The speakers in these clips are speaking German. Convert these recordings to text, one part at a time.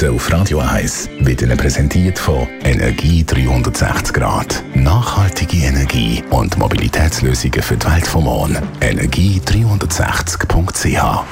Minuten auf Radio 1 wird Ihnen präsentiert von Energie 360 Grad. Nachhaltige Energie und Mobilitätslösungen für die Welt vom Morgen. Energie360.ch.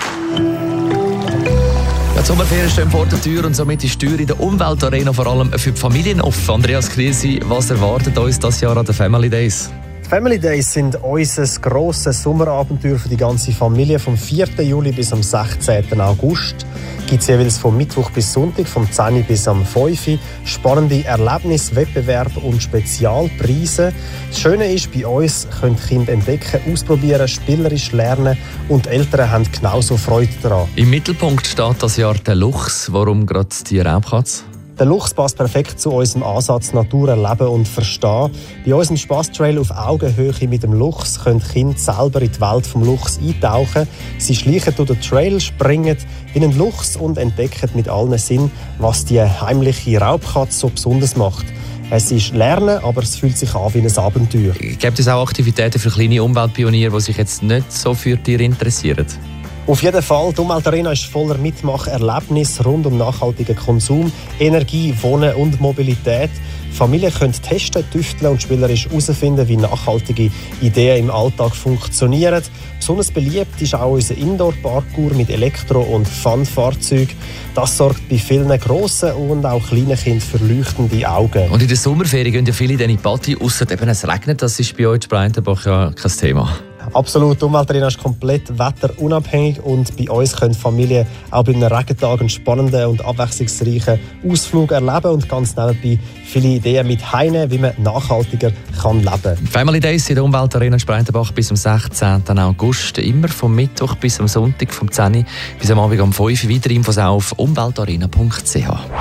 Die Sommerferien stehen vor der Tür und somit ist die Tür in der Umweltarena vor allem für die Familien offen. Andreas Klysi, was erwartet uns das Jahr an den Family Days? Die Family Days sind unser grosses Sommerabenteuer für die ganze Familie. Vom 4. Juli bis am 16. August gibt es jeweils vom Mittwoch bis Sonntag, vom 10. bis am 5. spannende Erlebnisse, Wettbewerbe und Spezialpreise. Das Schöne ist, bei uns können die Kinder entdecken, ausprobieren, spielerisch lernen und die Eltern haben genauso Freude daran. Im Mittelpunkt steht das Jahr der Luchs. Warum gerade die Raubkatze? Der Luchs passt perfekt zu unserem Ansatz Natur erleben und verstehen. Bei unserem Spaßtrail auf Augenhöhe mit dem Luchs können die Kinder selber in die Welt des Luchs eintauchen. Sie schleichen durch den Trail, springen in einen Luchs und entdecken mit allen Sinnen, was die heimliche Raubkatze so besonders macht. Es ist Lernen, aber es fühlt sich an wie ein Abenteuer. Gibt es auch Aktivitäten für kleine Umweltpioniere, die sich jetzt nicht so für Tiere interessieren? Auf jeden Fall, die Umweltarena ist voller Mitmacherlebnisse rund um nachhaltigen Konsum, Energie, Wohnen und Mobilität. Familien können testen, tüfteln und spielerisch herausfinden, wie nachhaltige Ideen im Alltag funktionieren. Besonders beliebt ist auch unser Indoor-Parkour mit Elektro- und Fun-Fahrzeugen. Das sorgt bei vielen grossen und auch kleinen Kindern für leuchtende Augen. Und in der Sommerferien gehen ja viele in die Party, ausser eben es regnet. Das ist bei euch in Breitenbach ja kein Thema. Absolut, die Umweltarena ist komplett wetterunabhängig und bei uns können Familien auch bei einem Regentag einen spannenden und abwechslungsreichen Ausflug erleben und ganz nebenbei viele Ideen mit heimnehmen, wie man nachhaltiger kann leben kann. Family Days in der Umweltarena in Breitenbach bis am 16. August, immer vom Mittwoch bis am Sonntag, vom 10. bis am Abend um 5 Uhr. Weitere Infos auf umweltarena.ch.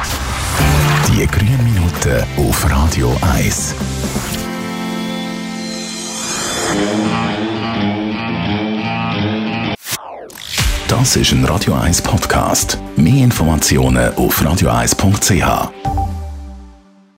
Die grünen Minuten auf Radio 1. Das ist ein Radio 1 Podcast. Mehr Informationen auf radio1.ch.